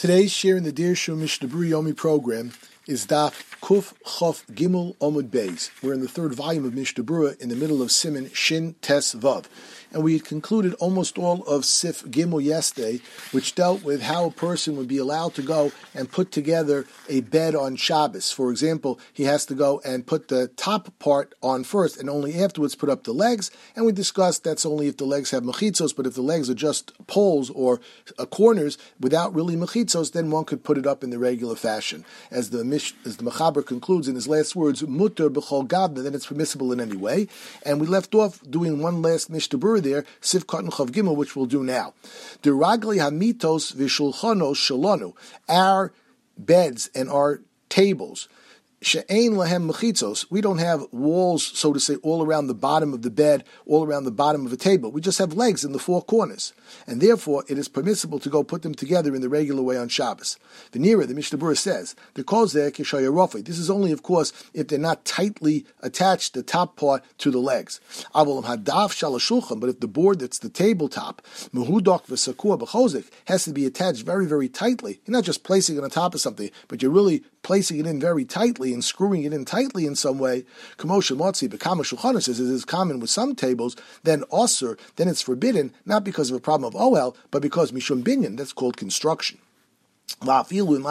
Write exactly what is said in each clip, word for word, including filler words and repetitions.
Today's share in the Dirshu Mishnah Berurah Yomi program is Daf Kuf Chof Gimel Omud Beis. We're in the third volume of Mishnah Berurah in the middle of Siman Shin Tes Vav. And we had concluded almost all of Sif Gimel yesterday, which dealt with how a person would be allowed to go and put together a bed on Shabbos. For example, he has to go and put the top part on first and only afterwards put up the legs. And we discussed that's only if the legs have mechitzos, but if the legs are just poles or uh, corners without really mechitzos, then one could put it up in the regular fashion. As the Mish, as the Mechaber concludes in his last words, mutter b'chol gabna, then it's permissible in any way. And we left off doing one last Mishnah Berurah there, Sif Katan Chav Gimel, which we'll do now. The Ragli Hamitos V'Shulchanos Shalonu, our beds and our tables. She'ein lahem mechitzos. We don't have walls, so to say, all around the bottom of the bed, all around the bottom of a table. We just have legs in the four corners. And therefore, it is permissible to go put them together in the regular way on Shabbos. The Nira, the Mishnah Berurah says, the kozeh kishayarofei. This is only, of course, if they're not tightly attached, the top part, to the legs. Avolam hadaf shalashulchan. But if the board that's the tabletop, mehudok v'sakua b'chozik, has to be attached very, very tightly. You're not just placing it on top of something, but you're really placing it in very tightly and screwing it in tightly in some way, Kamosha Motzi, Bekama Shulchan says it is common with some tables, then Osir, then it's forbidden, not because of a problem of Ohel, but because Mishum Binyan, that's called construction. And even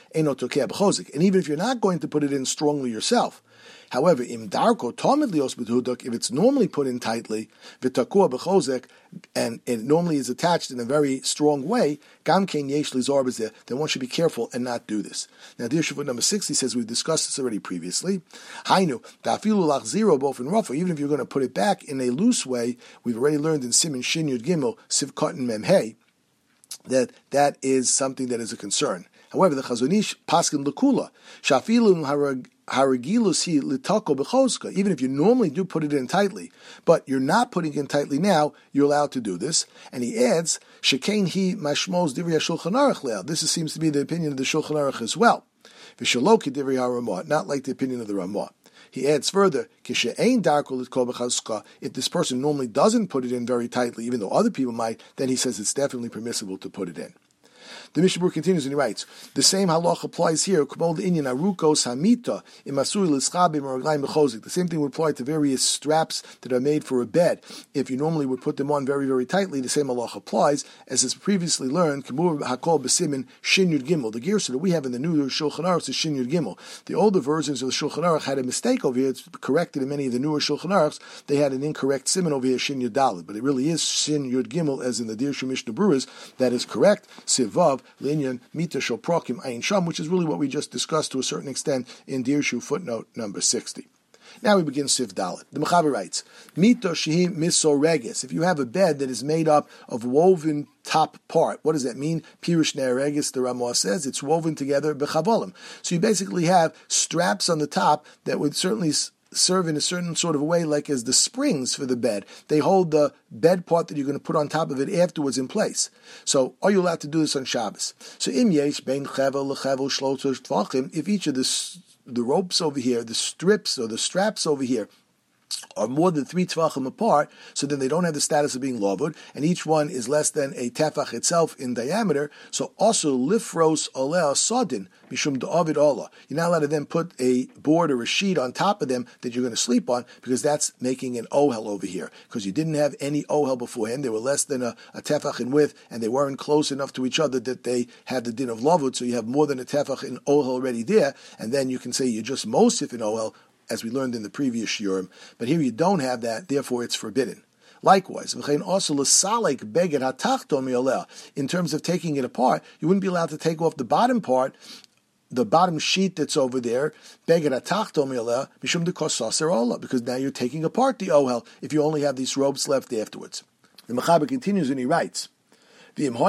if you're not going to put it in strongly yourself, however, im darko tomid lios b'huduk, if it's normally put in tightly, v'takua b'chozek, and it normally is attached in a very strong way, gam kein yesh lizar b'zeh, then one should be careful and not do this. Now, dear Shavuot number sixty says, we've discussed this already previously, hainu, da'afilu lach zero bofen rafa, even if you're going to put it back in a loose way, we've already learned in Siman Shin Yud Gimel, Siv Katan Mem Hey, that that is something that is a concern. However, the Chazon Ish paskin l'kula shafilu haragilus hi litako b'choska. Even if you normally do put it in tightly, but you're not putting it in tightly now, you're allowed to do this. And he adds shekain hi mashmos divrei Shulchan Aruch leil. This seems to be the opinion of the Shulchan Aruch as well. V'shaloki divrei HaRamah, not like the opinion of the Ramah. He adds further, if this person normally doesn't put it in very tightly, even though other people might, then he says it's definitely permissible to put it in. The Mishnah Berurah continues and he writes, the same halach applies here. The same thing would apply to various straps that are made for a bed. If you normally would put them on very, very tightly, the same halach applies, as is previously learned, the Gersa that we have in the new Shulchan Aruch is Shin Yud Gimel. The older versions of the Shulchan Aruch had a mistake over here. It's corrected in many of the newer Shulchan Aruchs. They had an incorrect siman over here, Shin Yud Daled. But it really is Shin Yud Gimel, as in the Dirshu Mishnah Berurahs, that is correct. Sivav, Linyan, Mita Shel Prokim, Ayin Sham, which is really what we just discussed to a certain extent in Dirshu footnote number sixty. Now we begin Sif Dalet. The Mechaber writes, Mita Shehi Misoregis. If you have a bed that is made up of woven top part, what does that mean? Pirush Neregis, the Ramah says, it's woven together b'chavolim. So you basically have straps on the top that would certainly serve in a certain sort of a way, like as the springs for the bed. They hold the bed part that you're going to put on top of it afterwards in place. So are you allowed to do this on Shabbos? So im yesh bein chevel lechevel shlosh tvachim, if each of the the ropes over here, the strips or the straps over here, are more than three tefachim apart, so then they don't have the status of being lavud, and each one is less than a tefach itself in diameter. So also lifros oleh sodin mishum da'avid Allah. You're not allowed to then put a board or a sheet on top of them that you're going to sleep on, because that's making an ohel over here. Because you didn't have any ohel beforehand, they were less than a, a tefach in width, and they weren't close enough to each other that they had the din of lavud. So you have more than a tefach in ohel already there, and then you can say you're just mosif in ohel, as we learned in the previous shiurim, but here you don't have that, therefore it's forbidden. Likewise, in terms of taking it apart, you wouldn't be allowed to take off the bottom part, the bottom sheet that's over there, because now you're taking apart the ohel if you only have these ropes left afterwards. The Mechaber continues and he writes, but if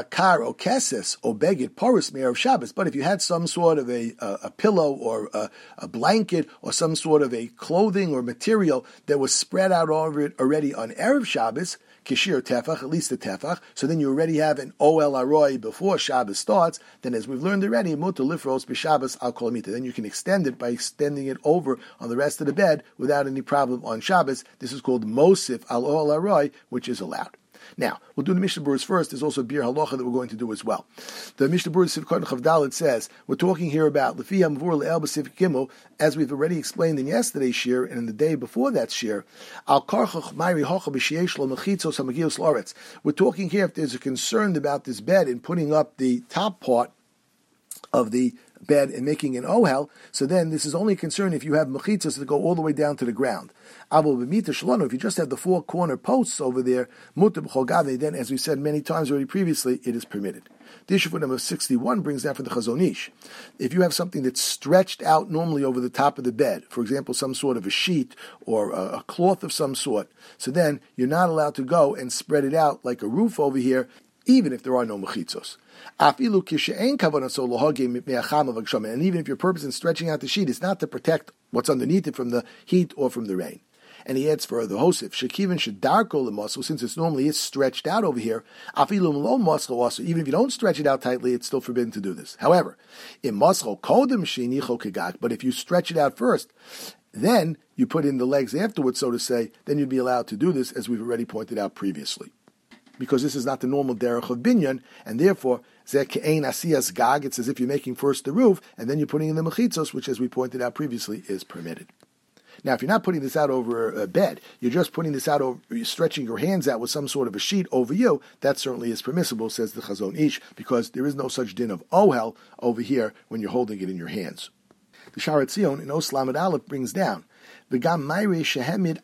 you had some sort of a, a, a pillow or a, a blanket or some sort of a clothing or material that was spread out over it already on Erev Shabbos, kishir tefach, at least a tefach, so then you already have an oel aroi before Shabbos starts, then as we've learned already, mutar lifros b'Shabbos al kol hamita. Then you can extend it by extending it over on the rest of the bed without any problem on Shabbos. This is called mosif al oel aroi, which is allowed. Now, we'll do the Mishnah Berurah first. There's also Bir Halacha that we're going to do as well. The Mishnah Berurah Sivkot Chavdalit says, we're talking here about Lefi HaMavur Le'el B'Sivk Gimel, as we've already explained in yesterday's shir and in the day before that shir, Al Karchach Mayri Hocha B'Shiesh Lo Mechitzos HaMagios L'Aretz. We're talking here if there's a concern about this bed and putting up the top part of the bed and making an ohel, so then this is only a concern if you have mechitzas that go all the way down to the ground. If you just have the four corner posts over there, then, as we said many times already previously, it is permitted. The issue for number sixty-one brings down from the Chazon Ish. If you have something that's stretched out normally over the top of the bed, for example, some sort of a sheet or a, a cloth of some sort, so then you're not allowed to go and spread it out like a roof over here, even if there are no mechitzos. And even if your purpose in stretching out the sheet is not to protect what's underneath it from the heat or from the rain. And he adds further, Hosef, Shekivin Shadarko the muscle, since it's normally is stretched out over here, Afilum lo muscle also, even if you don't stretch it out tightly, it's still forbidden to do this. However, in muscle kodem shinicho kegak, but if you stretch it out first, then you put in the legs afterwards, so to say, then you'd be allowed to do this, as we've already pointed out previously. Because this is not the normal derech of binyan, and therefore, zeh ke'ein asiyas gag, it's as if you're making first the roof, and then you're putting in the mechitzos, which, as we pointed out previously, is permitted. Now, if you're not putting this out over a bed, you're just putting this out over, you're stretching your hands out with some sort of a sheet over you, that certainly is permissible, says the Chazon Ish, because there is no such din of ohel over here when you're holding it in your hands. The Sha'ar Tzion in Oslam Aleph brings down, Again, in order for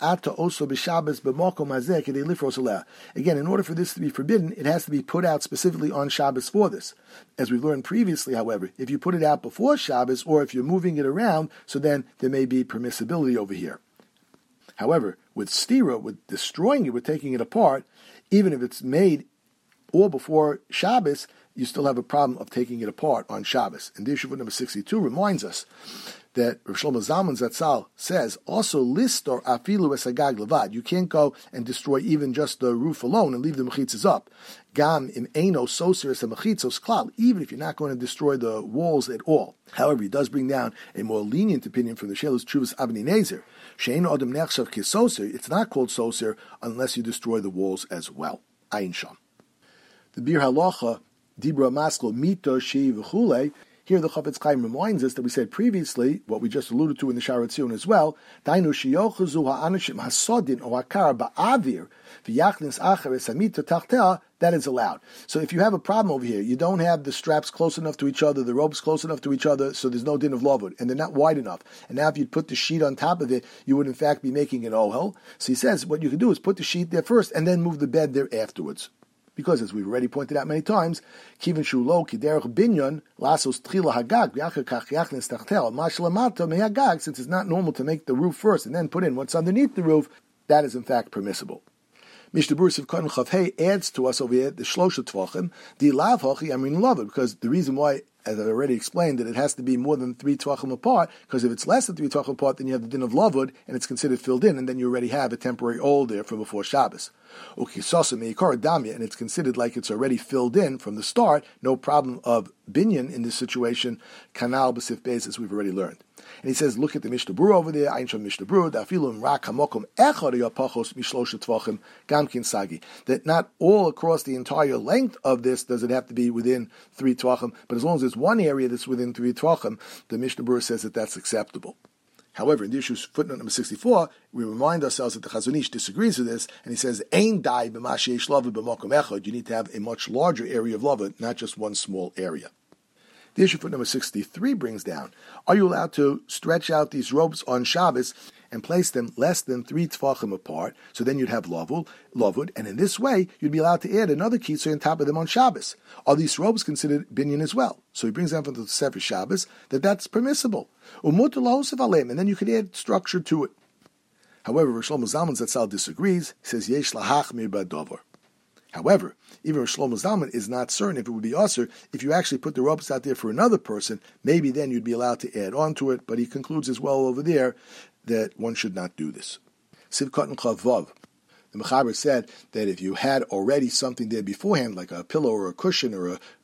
this to be forbidden, it has to be put out specifically on Shabbos for this. As we've learned previously, however, if you put it out before Shabbos, or if you're moving it around, so then there may be permissibility over here. However, with stira, with destroying it, with taking it apart, even if it's made or before Shabbos, you still have a problem of taking it apart on Shabbos. And the issue number sixty-two reminds us that Rav Shlomo Zalman Zatzal says, also listor afilu esagag levad. You can't go and destroy even just the roof alone and leave the mechitzas up. Gam im eino soseris mechitzos klal, even if you're not going to destroy the walls at all. However, he does bring down a more lenient opinion from the Shelus Chuvas Avnei Nezer. She'ein adam nechshav kisoser. It's not called soser unless you destroy the walls as well. Ayin sham. The Bir Halacha, Dibra Maskal Mito Shei v'chulei. Here the Chafetz Chaim reminds us that we said previously, what we just alluded to in the Sha'ar Tzion as well, Dainu sheyochazu ha'anashim hasodin or hakar ba'avir v'yachnis acheres hamita tachtea, that is allowed. So if you have a problem over here, you don't have the straps close enough to each other, the ropes close enough to each other, so there's no din of lavud, and they're not wide enough. And now if you'd put the sheet on top of it, you would in fact be making an ohel. So he says what you can do is put the sheet there first and then move the bed there afterwards. Because, as we've already pointed out many times, kivin shulo kiderech binyan lasos tchila hagag v'achakach yachnes tachtel mashlamata mehagag. Since it's not normal to make the roof first and then put in what's underneath the roof, that is in fact permissible. Mishnah Berurah Sivkot Chavhei adds to us over here the shlosha tvachim the lav hachi amrin lava, because the reason why, as I already explained, that it has to be more than three tvachim apart, because if it's less than three tvachim apart, then you have the din of lavud, and it's considered filled in, and then you already have a temporary oil there from before Shabbos. Ukisasa meikar damya, and it's considered like it's already filled in from the start, no problem of binyan in this situation, kanal b'sif beis, as we've already learned. And he says, look at the Mishnah Berurah over there, Ayin Sham Mishnah Berurah, Da'afilu imrak hamokum echad yapachos mishlosha tvachim gamkin sagi. That not all across the entire length of this does it have to be within three tvachim, but as long as there's one area that's within three tvachim, the Mishnah Berurah says that that's acceptable. However, in the issue footnote number sixty-four, we remind ourselves that the Chazon Ish disagrees with this, and he says, Ein dai b'ma sheyesh lava b'makom echad. You need to have a much larger area of lava, not just one small area. The issue for number sixty-three brings down, are you allowed to stretch out these ropes on Shabbos and place them less than three tefachim apart, so then you'd have lavud, lavud, and in this way, you'd be allowed to add another kitzur on top of them on Shabbos. Are these ropes considered binyan as well? So he brings down from the Sefer Shabbos that that's permissible. Umutar lahosef aleim, and then you could add structure to it. However, Rav Shlomo Zalman Zatzal disagrees. He says, yesh lahachmir b'davar. However, even Rav Shlomo Zalman is not certain if it would be usher if you actually put the ropes out there for another person. Maybe then you'd be allowed to add on to it, but he concludes as well over there that one should not do this. Sivkot and Chavav. The Mechaber said that if you had already something there beforehand, like a pillow or a cushion or a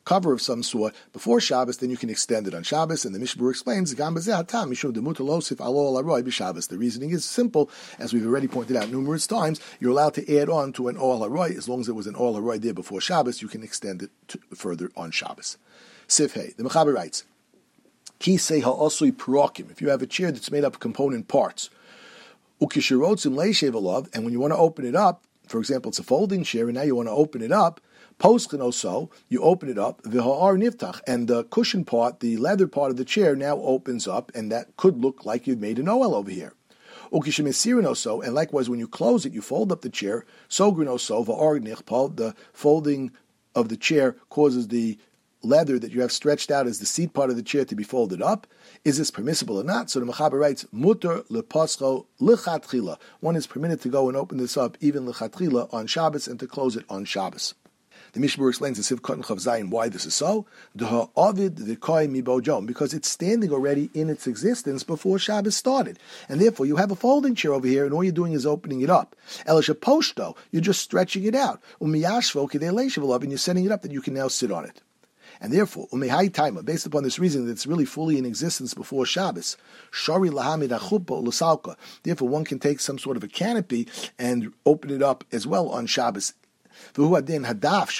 cover of some sort before Shabbos, then you can extend it on Shabbos. And the Mishnah Berurah explains, the reasoning is simple, as we've already pointed out numerous times. You're allowed to add on to an Ohel Haroy, as long as it was an Ohel Haroy there before Shabbos, you can extend it to, further on Shabbos. Sif Hey, the Mechaber writes, Kisei ha'osui purakim, if you have a chair that's made up of component parts, ukishirotzim leishev alav, and when you want to open it up, for example, it's a folding chair, and now you want to open it up, Poschen also, you open it up, v'ha'ar niftach, and the cushion part, the leather part of the chair now opens up, and that could look like you've made an Ohel over here. Ukishemesirin also, and likewise when you close it, you fold up the chair, sogrin also, v'ar nichpal, the folding of the chair causes the leather that you have stretched out as the seat part of the chair to be folded up. Is this permissible or not? So the Mechaber writes, Mutter lepascho lechatchila. One is permitted to go and open this up even lechatchila on Shabbos and to close it on Shabbos. The Mishnah explains in Siv Kotten Chav Zayin why this is so. Because it's standing already in its existence before Shabbos started. And therefore you have a folding chair over here and all you're doing is opening it up. Elisha Poshto, you're just stretching it out. And you're setting it up that you can now sit on it. And therefore, based upon this reason that it's really fully in existence before Shabbos, therefore one can take some sort of a canopy and open it up as well on Shabbos. Likewise,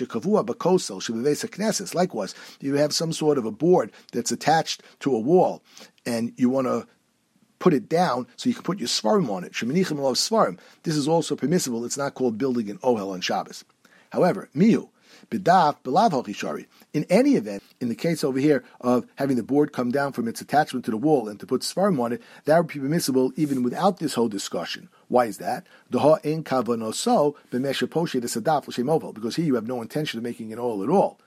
you have some sort of a board that's attached to a wall, and you want to put it down so you can put your svarim on it. This is also permissible. It's not called building an ohel on Shabbos. However, miu, in any event, in the case over here of having the board come down from its attachment to the wall and to put svarim on it, that would be permissible even without this whole discussion. Why is that? Because here you have no intention of making an oil at all.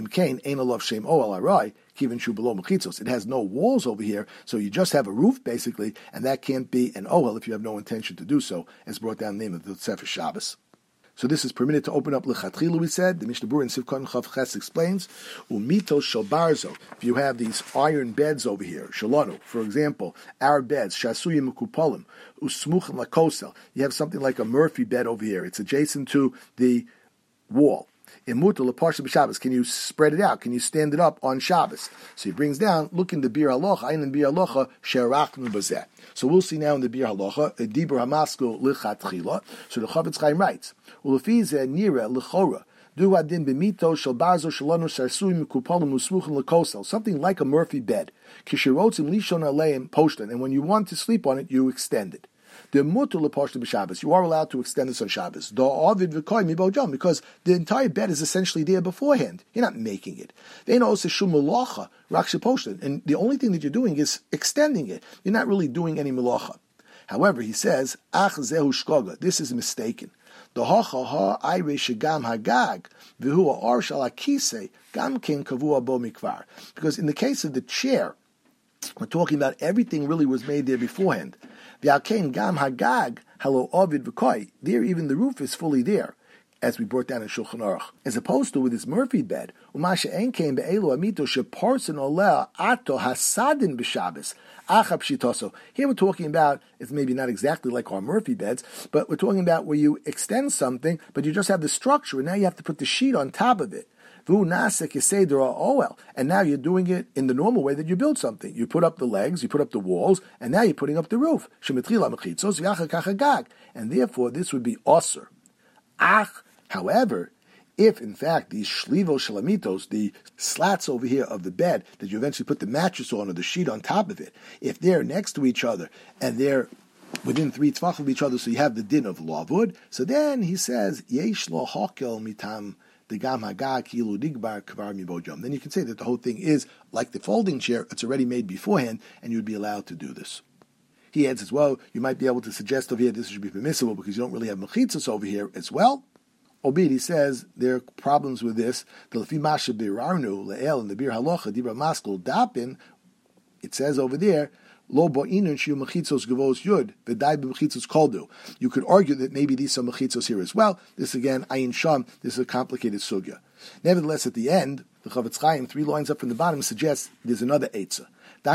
It has no walls over here, so you just have a roof basically, and that can't be an oil if you have no intention to do so, as brought down the name of the Sefer Shabbos. So this is permitted to open up lechatchilu, we said. The Mishnah Berurah in Siv Kotten Chav Ches explains, umitos shel barzo. If you have these iron beds over here, shalanu, for example, our beds, shasuyim ukupolim, usmuchim lakosel. You have something like a Murphy bed over here. It's adjacent to the wall. Imuta leparsha b'Shabbos. Can you spread it out? Can you stand it up on Shabbos? So he brings down, look in the Bir Halacha, ayin in Bir Halacha, she'arachnu b'zeh. So we'll see now in the Bir Halacha, a dibur hamaskul lichatchila. So the Chavetz Chaim writes, ulefizeh nira lechora. Du adin b'mito shel barzo shalonu sarsuim mikupalim usmuchim lekosel. Something like a Murphy bed. Kishirotzim lishon aleim poshtan. And when you want to sleep on it, you extend it. The mutu leposhta b'Shabbos. You are allowed to extend this on Shabbos. Because the entire bed is essentially there beforehand. You're not making it. And the only thing that you're doing is extending it. You're not really doing any melacha. However, he says, ach zehu shkoga. This is mistaken. Because in the case of the chair, we're talking about everything really was made there beforehand. There, even the roof is fully there, as we brought down in Shulchan Aruch. As opposed to with this Murphy bed, here we're talking about, it's maybe not exactly like our Murphy beds, but we're talking about where you extend something, but you just have the structure, and now you have to put the sheet on top of it. And now you're doing it in the normal way that you build something. You put up the legs, you put up the walls, and now you're putting up the roof. And therefore, this would be osir. However, if in fact these shlivo shalamitos, the slats over here of the bed that you eventually put the mattress on or the sheet on top of it, if they're next to each other and they're within three tzvach of each other, so you have the din of lavud, so then he says, yesh lo hokel mitam. Then you can say that the whole thing is like the folding chair, it's already made beforehand, and you'd be allowed to do this. He adds as well, you might be able to suggest over here this should be permissible because you don't really have mechitzos over here as well. Albeit, he says there are problems with this. The lefi masha birarnu le'el in the bir halacha dibra maskul dapin. It says over there, lo bo'inun shiu mechitzos gavos yud v'dai b'mechitzos koldu. You could argue that maybe these are mechitzos here as well. This again, ayin sham. This is a complicated sugya. Nevertheless, at the end, the Chavetz Chaim, three lines up from the bottom, suggests there's another eitzah.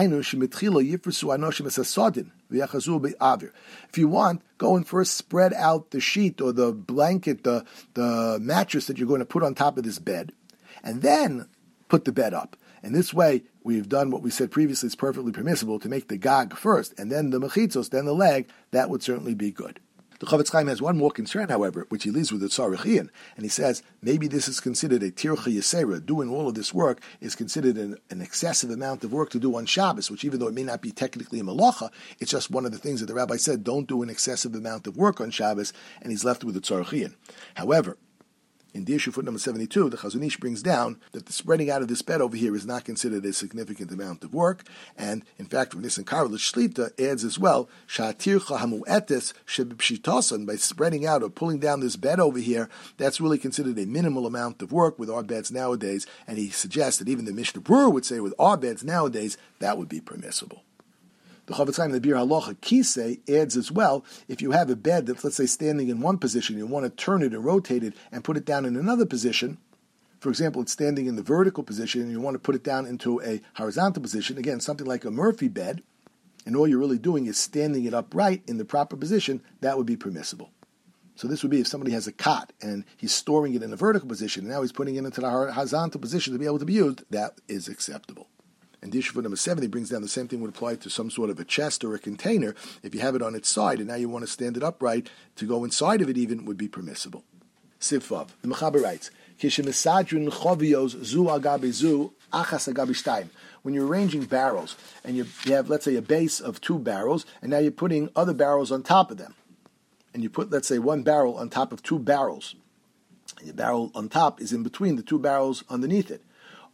If you want, go and first spread out the sheet or the blanket, the, the mattress that you're going to put on top of this bed. And then put the bed up. And this way, we've done what we said previously is perfectly permissible, to make the gag first, and then the mechitzos, then the leg. That would certainly be good. The Chofetz Chaim has one more concern, however, which he leaves with the Tzarichian, and he says maybe this is considered a tircha yisera. Doing all of this work is considered an, an excessive amount of work to do on Shabbos, which even though it may not be technically a malacha, it's just one of the things that the rabbi said, don't do an excessive amount of work on Shabbos, and he's left with the Tzarichian. However, in Dirshu foot number seventy-two, the Chazon Ish brings down that the spreading out of this bed over here is not considered a significant amount of work, and in fact, from this in Karelish Shlita adds as well, Sha'atircha hamu'etes shebipshitasan, by spreading out or pulling down this bed over here, that's really considered a minimal amount of work with our beds nowadays, and he suggests that even the Mishnah Berurah would say with our beds nowadays, that would be permissible. The Chofetz Chaim, the Bir Halacha Kisei, adds as well, if you have a bed that's, let's say, standing in one position, you want to turn it and rotate it and put it down in another position. For example, it's standing in the vertical position and you want to put it down into a horizontal position, again, something like a Murphy bed, and all you're really doing is standing it upright in the proper position, that would be permissible. So this would be if somebody has a cot and he's storing it in a vertical position, and now he's putting it into the horizontal position to be able to be used, that is acceptable. And Dirshu foot number seventy brings down the same thing would apply to some sort of a chest or a container. If you have it on its side and now you want to stand it upright, to go inside of it even would be permissible. Sivvav. The Mechaber writes, Kishemesadrin chovios zu agabe zu achas agabe shtayim. When you're arranging barrels and you, you have, let's say, a base of two barrels, and now you're putting other barrels on top of them. And you put, let's say, one barrel on top of two barrels. And the barrel on top is in between the two barrels underneath it.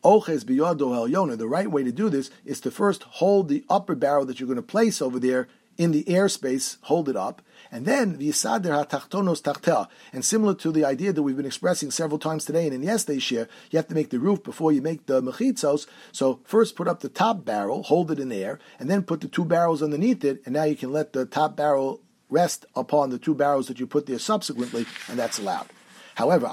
The right way to do this is to first hold the upper barrel that you're going to place over there in the airspace, hold it up, and then v'yisader hatachtonos tachtel. And similar to the idea that we've been expressing several times today and in yesterday's share, you have to make the roof before you make the mechitzos. So first put up the top barrel, hold it in air, and then put the two barrels underneath it, and now you can let the top barrel rest upon the two barrels that you put there subsequently, and that's allowed. However,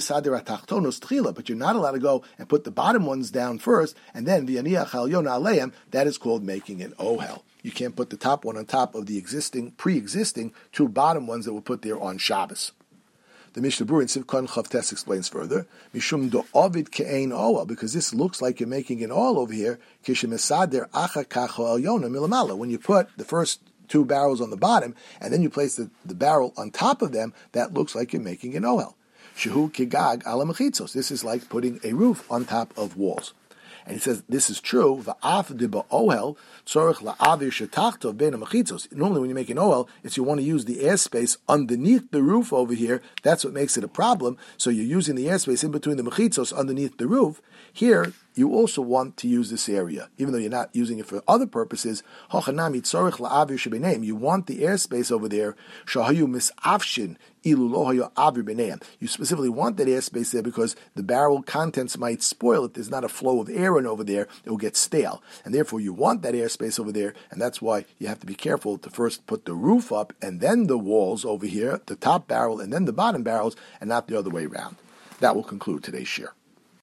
but you're not allowed to go and put the bottom ones down first, and then that is called making an ohel. You can't put the top one on top of the existing, pre-existing two bottom ones that were put there on Shabbos. The Mishnah Berurah in Sivkon Chavtes explains further, Mishum do ovid ke'ein ohel, because this looks like you're making an ohel over here. Kishemesader acha kacho elyona milamala. When you put the first two barrels on the bottom, and then you place the, the barrel on top of them, that looks like you're making an ohel. Shehu kigag ala mechitzos. This is like putting a roof on top of walls. And he says this is true. Va'af diba ohel tzorich la'avir shetachto ben mechitzos. Normally, when you make an ohel, it's you want to use the airspace underneath the roof over here. That's what makes it a problem. So you're using the airspace in between the mechitzos underneath the roof. Here, you also want to use this area, even though you're not using it for other purposes. Hochanami tzorich la'avir shebeneim. You want the airspace over there. Shahayu misafshin. You specifically want that airspace there because the barrel contents might spoil it. There's not a flow of air in over there. It will get stale. And therefore you want that airspace over there, and that's why you have to be careful to first put the roof up and then the walls over here, the top barrel and then the bottom barrels, and not the other way around. That will conclude today's share.